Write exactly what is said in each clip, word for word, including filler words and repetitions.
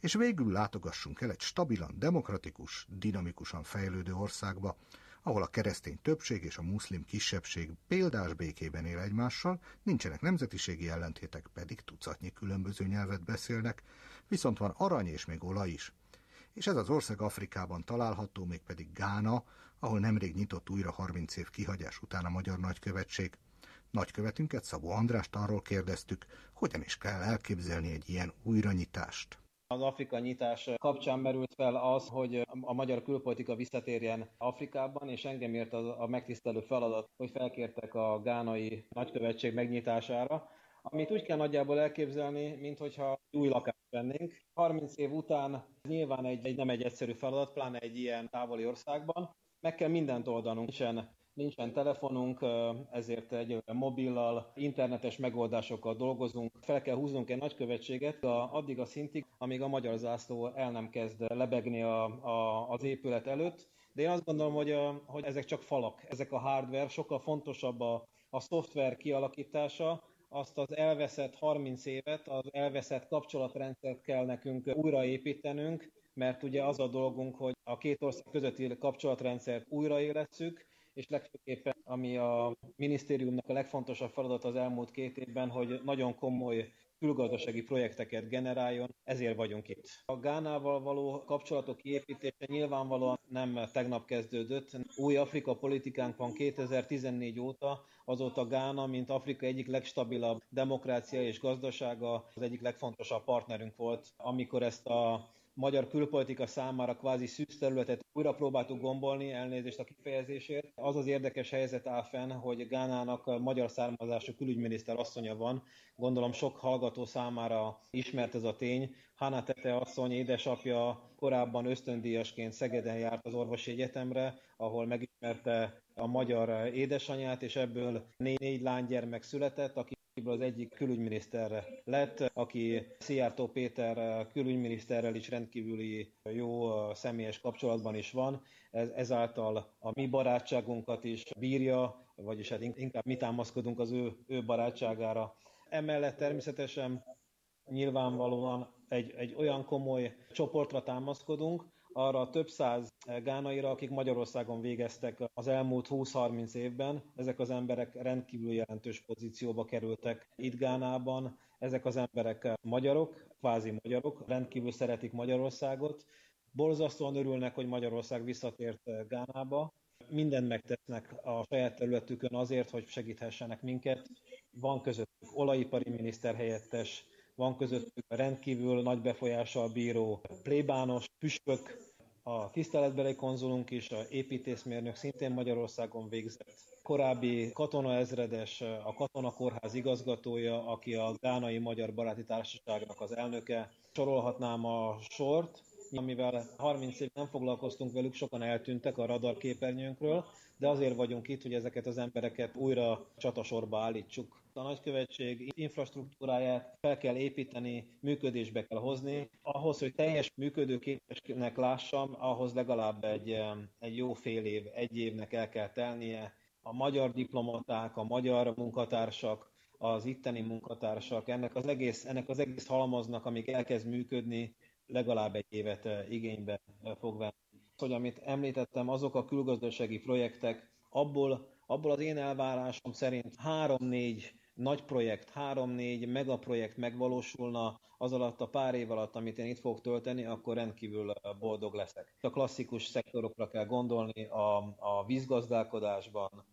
És végül látogassunk el egy stabilan, demokratikus, dinamikusan fejlődő országba, ahol a keresztény többség és a muszlim kisebbség példás békében él egymással, nincsenek nemzetiségi ellentétek, pedig tucatnyi különböző nyelvet beszélnek, viszont van arany és még olaj is. És ez az ország Afrikában található, mégpedig Gána, ahol nemrég nyitott újra harminc év kihagyás után a magyar nagykövetség. Nagykövetünket, Szabó Andrást arról kérdeztük, hogyan is kell elképzelni egy ilyen újranyitást. Az Afrika nyitás kapcsán merült fel az, hogy a magyar külpolitika visszatérjen Afrikában, és engem ért a megtisztelő feladat, hogy felkértek a gánai nagykövetség megnyitására, amit úgy kell nagyjából elképzelni, minthogyha új lakást vennénk. harminc év után nyilván egy, egy nem egy egyszerű feladat, pláne egy ilyen távoli országban. Meg kell mindent oldanunk, nincsen, nincsen telefonunk, ezért egy mobillal, internetes megoldásokkal dolgozunk. Fel kell húznunk egy nagykövetséget addig a szintig, amíg a magyar zászló el nem kezd lebegni a, a, az épület előtt. De én azt gondolom, hogy, a, hogy ezek csak falak, ezek a hardware, sokkal fontosabb a, a szoftver kialakítása. Azt az elveszett harminc évet, az elveszett kapcsolatrendszert kell nekünk újraépítenünk, mert ugye az a dolgunk, hogy a két ország közötti kapcsolatrendszert újraélesszük, és legfőképpen, ami a minisztériumnak a legfontosabb feladat az elmúlt két évben, hogy nagyon komoly külgazdasági projekteket generáljon, ezért vagyunk itt. A Gánával való kapcsolatok kiépítése nyilvánvalóan nem tegnap kezdődött. Új Afrika politikánk van kétezer-tizennégy óta, azóta Gána, mint Afrika egyik legstabilabb demokrácia és gazdasága, az egyik legfontosabb partnerünk volt, amikor ezt a magyar külpolitika számára kvázi szűz területet újra próbáltuk gombolni, elnézést a kifejezésért. Az az érdekes helyzet áll fenn, hogy Gánának magyar származású külügyminiszter asszonya van. Gondolom sok hallgató számára ismert ez a tény. Hannah Tete asszony édesapja korábban ösztöndíjasként Szegeden járt az orvosi egyetemre, ahol megismerte a magyar édesanyját, és ebből négy, négy lánygyermek született, aki az egyik külügyminiszter lett, aki Szijjártó Péter külügyminiszterrel is rendkívüli jó személyes kapcsolatban is van. Ez, ezáltal a mi barátságunkat is bírja, vagyis hát inkább mi támaszkodunk az ő, ő barátságára. Emellett természetesen nyilvánvalóan egy, egy olyan komoly csoportra támaszkodunk, arra a több száz gánaira, akik Magyarországon végeztek az elmúlt húsz-harminc évben. Ezek az emberek rendkívül jelentős pozícióba kerültek itt Gánában. Ezek az emberek magyarok, kvázi magyarok, rendkívül szeretik Magyarországot. Borzasztóan örülnek, hogy Magyarország visszatért Gánába. Mindent megtesznek a saját területükön azért, hogy segíthessenek minket. Van közöttük olajipari miniszterhelyettes, van közöttük rendkívül nagy befolyással bíró plébános, püspök, a tiszteletbeli konzulunk is, a építészmérnök szintén Magyarországon végzett. Korábbi katonaezredes, a katonakórház igazgatója, aki a Gánai Magyar Baráti Társaságnak az elnöke. Sorolhatnám a sort, amivel harminc év nem foglalkoztunk velük, sokan eltűntek a radarképernyőnkről, de azért vagyunk itt, hogy ezeket az embereket újra csatasorba állítsuk. A nagykövetség infrastruktúráját fel kell építeni, működésbe kell hozni. Ahhoz, hogy teljes működőképesnek lássam, ahhoz legalább egy, egy jó fél év, egy évnek el kell telnie. A magyar diplomaták, a magyar munkatársak, az itteni munkatársak, ennek az egész, ennek az egész halmaznak, amíg elkezd működni, legalább egy évet igénybe fog venni. Hogy amit említettem, azok a külgazdasági projektek, abból, abból az én elvárásom szerint három-négy nagy projekt, három-négy megaprojekt megvalósulna az alatt a pár év alatt, amit én itt fogok tölteni, akkor rendkívül boldog leszek. A klasszikus szektorokra kell gondolni, a, a vízgazdálkodásban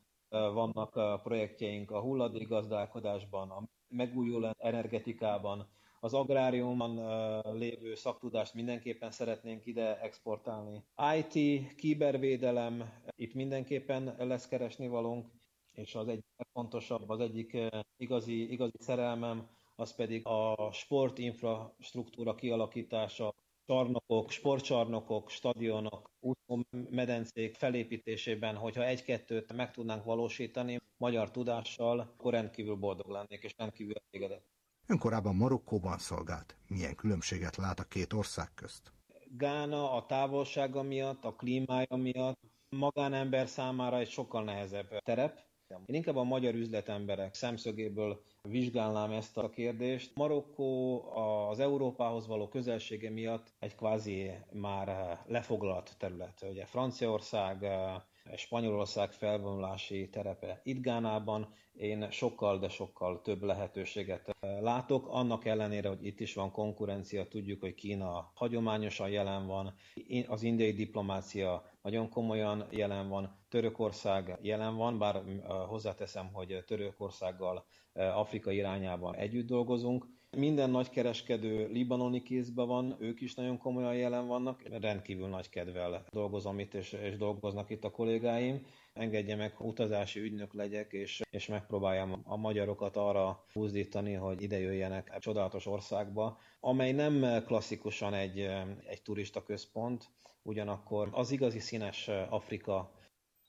vannak projektjeink, a hulladékgazdálkodásban, a megújuló energetikában, az agráriumban uh, lévő szaktudást mindenképpen szeretnénk ide exportálni. i té, kibervédelem, itt mindenképpen lesz keresnivalónk, és az egyik legfontosabb, az egyik uh, igazi, igazi szerelmem, az pedig a sportinfrastruktúra kialakítása, csarnokok, sportcsarnokok, stadionok, úszómedencék felépítésében, hogyha egy-kettőt meg tudnánk valósítani magyar tudással, akkor rendkívül boldog lennék, és rendkívül elégedett. Ön korábban Marokkóban szolgált. Milyen különbséget lát a két ország közt? Gána a távolsága miatt, a klímája miatt magánember számára egy sokkal nehezebb terep. Én inkább a magyar üzletemberek szemszögéből vizsgálnám ezt a kérdést. Marokkó az Európához való közelsége miatt egy kvázi már lefoglalt terület. Ugye Franciaország, Spanyolország felvonulási terepe. Itt Gánában én sokkal, de sokkal több lehetőséget látok, annak ellenére, hogy itt is van konkurencia, tudjuk, hogy Kína hagyományosan jelen van, az indiai diplomácia nagyon komolyan jelen van, Törökország jelen van, bár hozzáteszem, hogy Törökországgal Afrika irányában együtt dolgozunk. Minden nagykereskedő libanoni kézben van, ők is nagyon komolyan jelen vannak, rendkívül nagy kedvel dolgozom itt, és, és dolgoznak itt a kollégáim. Engedje meg, utazási ügynök legyek, és, és megpróbáljam a magyarokat arra buzdítani, hogy ide jöjjenek egy csodálatos országba, amely nem klasszikusan egy, egy turista központ, ugyanakkor az igazi színes Afrika